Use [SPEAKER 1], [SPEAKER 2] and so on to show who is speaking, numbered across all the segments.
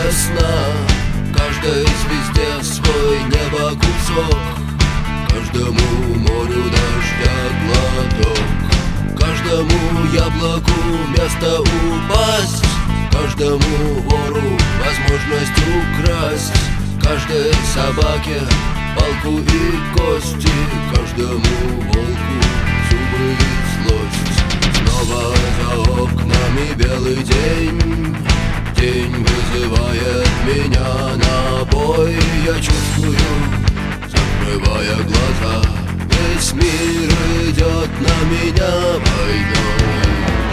[SPEAKER 1] весна. Каждой звезде свой небо кусок, каждому морю дождя глоток, каждому яблоку место упасть, каждому вору возможность украсть, каждой собаке палку и кости, каждому волку зубы и злость. Снова за окнами белый день, день вызывает меня на бой. Я чувствую, закрывая глаза, весь мир идет на меня войной.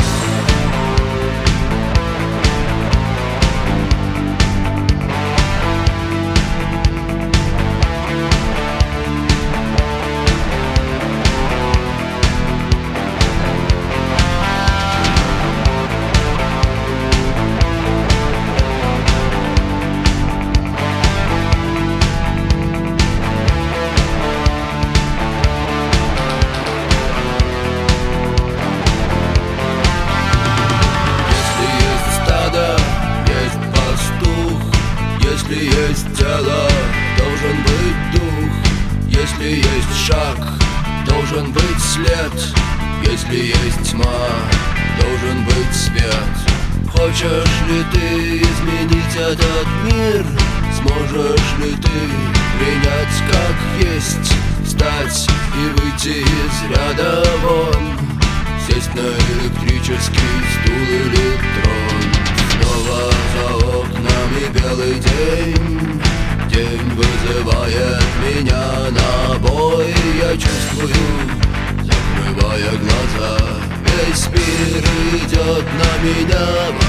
[SPEAKER 1] Если есть тело, должен быть дух. Если есть шаг, должен быть след. Если есть тьма, должен быть свет. Хочешь ли ты изменить этот мир? Сможешь ли ты принять как есть? Встать и выйти из ряда вон, сесть на электрический стул или трон. Снова за окнами белый день, день вызывает меня на бой. Я чувствую, закрывая глаза, весь мир идет на меня.